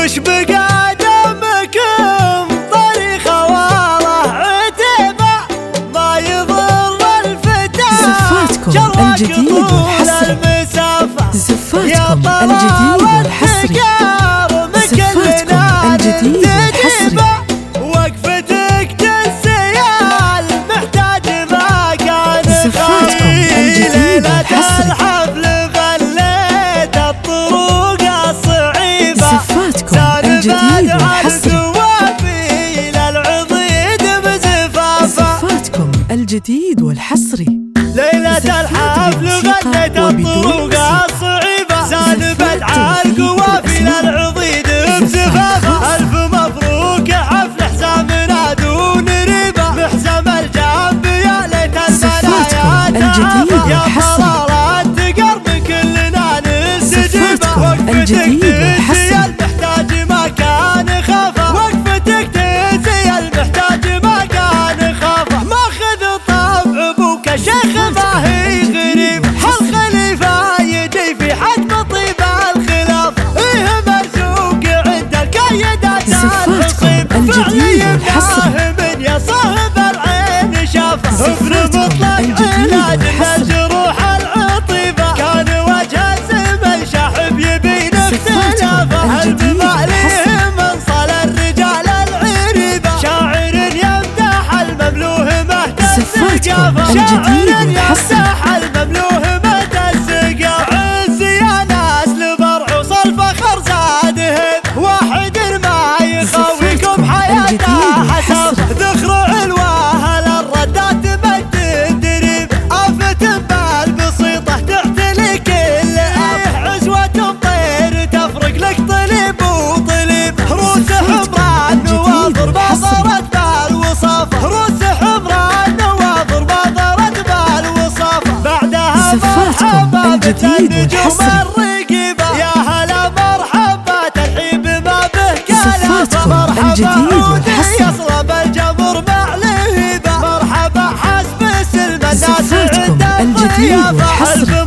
وش بقى دمكم طريقة والله عتيبة ما يضر الفتى زفاتكم الجديد والحصري زفاتكم الجديد والحصري زفاتكم الجديد والحصري وقفتك تنسيال محتاج ما كان زفاتكم الجديد والحصري الحفل غليت الطرق الصعيبة زفاتكم الجديد والحصري زفاتكم الجديد والحصري ليلة الحفل غنيت الطرق الصعيبة سالبت عالقوافل العضيد بزفافة ألف مبروك حفل حزامنا دون ريبة محزم الجنب يا ليت المنايا تافة يا طلالة تقرب كلنا نستجيبه وقفتك تنسي المحتاج ما كان خافه وقفتك تنسي المحتاج ما كان خافه ماخذ طبع ابوك شيخ ما هي غريب هالخليفة يدي في حجم طيب الخلاف ايه مرزوق عند الكيدات زفاتكم الجديد والحصري من يا صاحب العين شافه ابن مطلق علاج الجروح العطيبة كان وجه الزمن شاحب يبين اختلافه المماليه من صال الرجال العريبة شاعر يمدح المملوه مهد السقافة شاعر يمدح المملوه مهد السقافة عز يا ناس لبرع وصل فخر زاده واحد ما يخويكم حياته حسب ذخر علواه للردات مد الدريب آفة بالبسيطة تعتلي كل عزوة طير تفرق لك طليب وطليب روس حمران نواظر بضرت بالوصافة روس حمران نواظر بضرت بالوصافة بعدها مرحبا بالنجوم الرقيبة يا هلا مرحبا ترحيب ما به كلافة مرحبا عودي يصلب الجمر مع لهيبة مرحبا حسب السلم الناس عند الضيافة